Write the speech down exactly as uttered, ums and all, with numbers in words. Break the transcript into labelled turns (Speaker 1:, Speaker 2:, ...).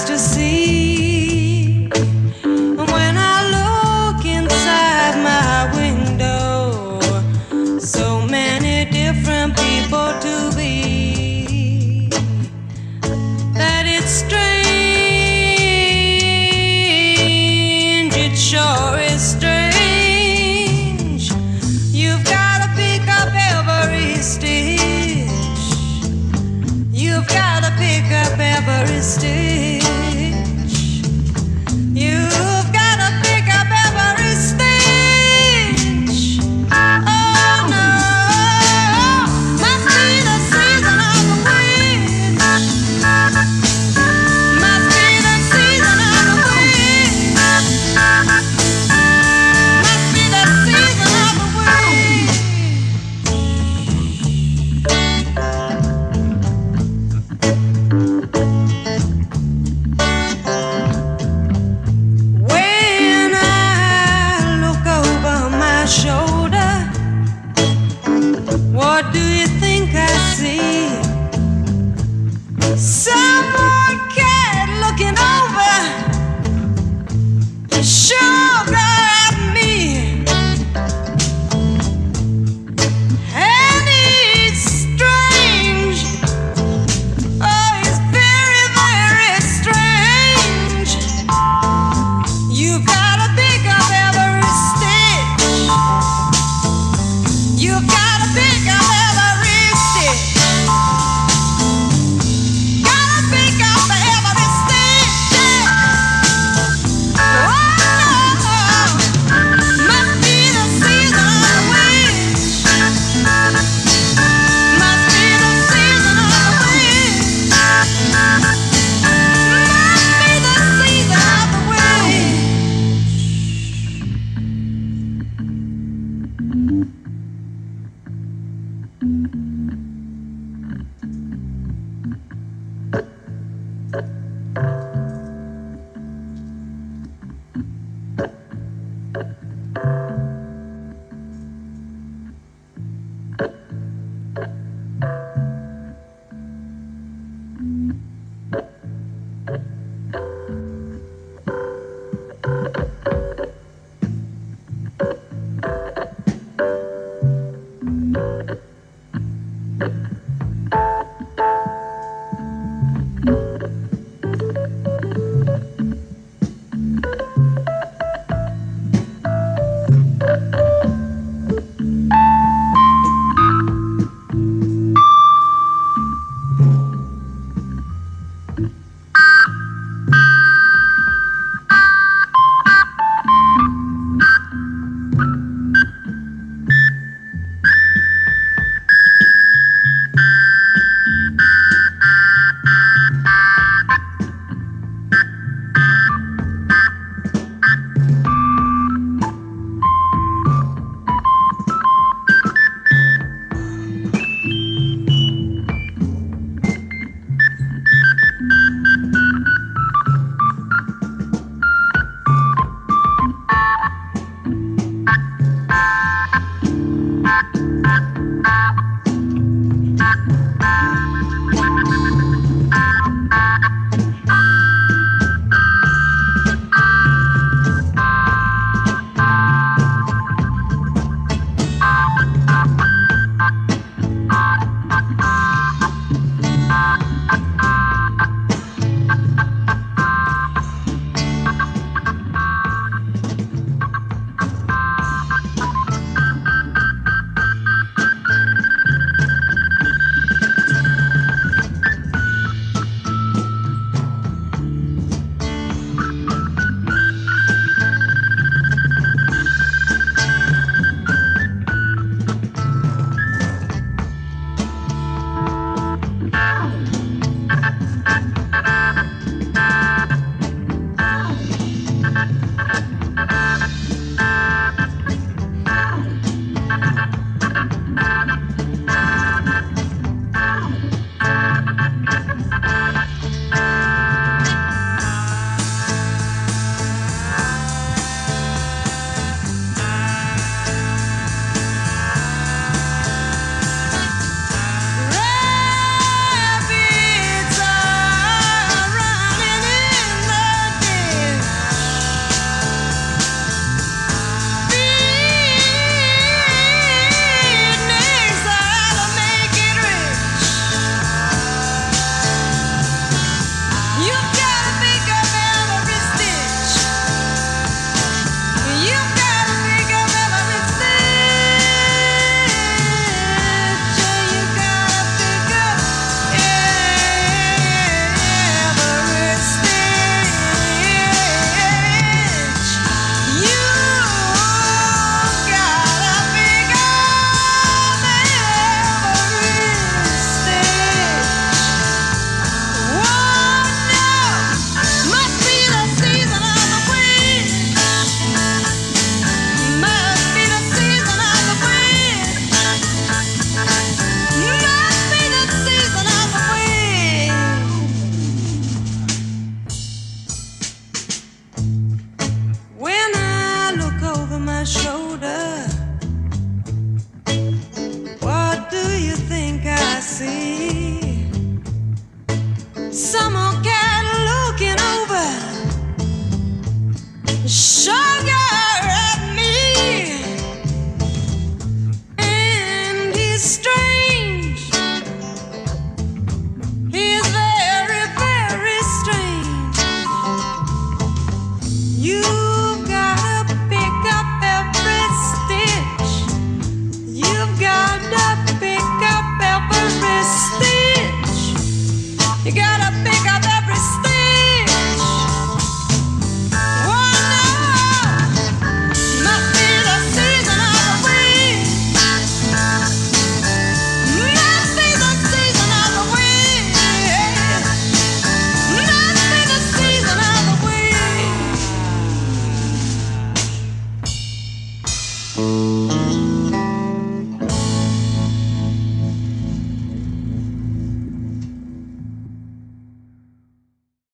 Speaker 1: eyes to see. When I look inside my window, so many different people to be, that it's strange, it sure is strange. You've gotta pick up every stitch, you've gotta pick up every stitch, you've gotta pick up every stitch. Oh no, must be the season of the witch, must be the season of the witch, must be the season of the witch. When I look over my shoulder, what do you think I see? Some more cat looking over his shoulder at me, and he's strange. Oh, he's very, very strange. You've gotta pick up every stitch, you've gotta pick up every stitch, gotta pick up every stitch, yeah. Oh, must be the season of the witch, must be the season of the witch, must be the season of the witch.